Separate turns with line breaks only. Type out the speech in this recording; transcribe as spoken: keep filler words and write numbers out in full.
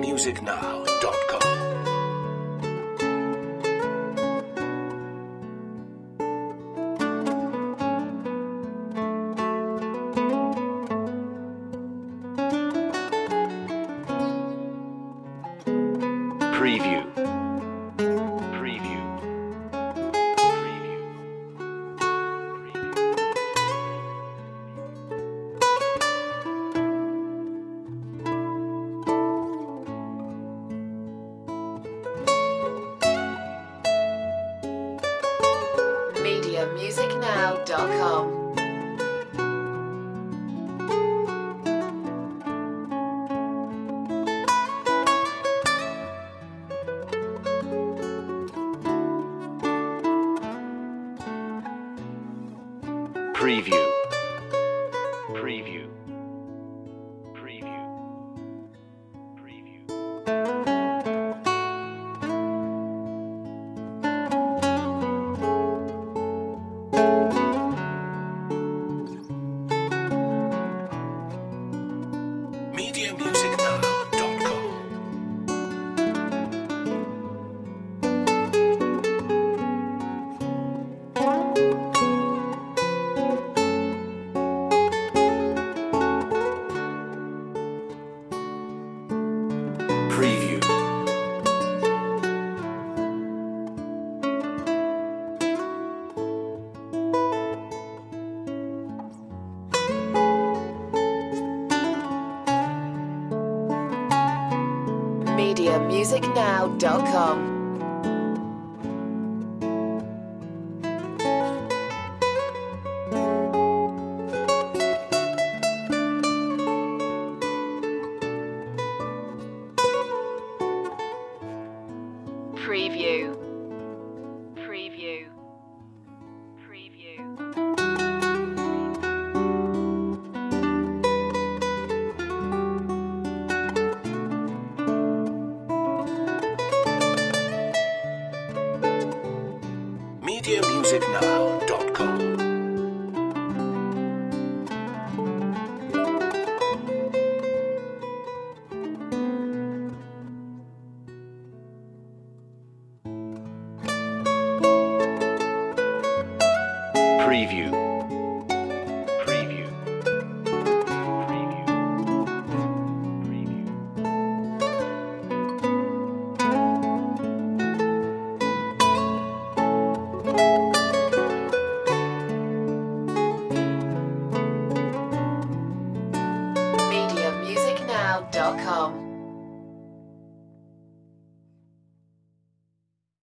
music now dot com.
Preview. Preview. Preview.
media music now dot com.
Preview. Preview. Preview. Preview.
media music now dot com. Preview.
media music now dot com. Preview. Preview. Preview.
media music now dot com.
Preview. Preview. Preview. Preview.
media music now dot com.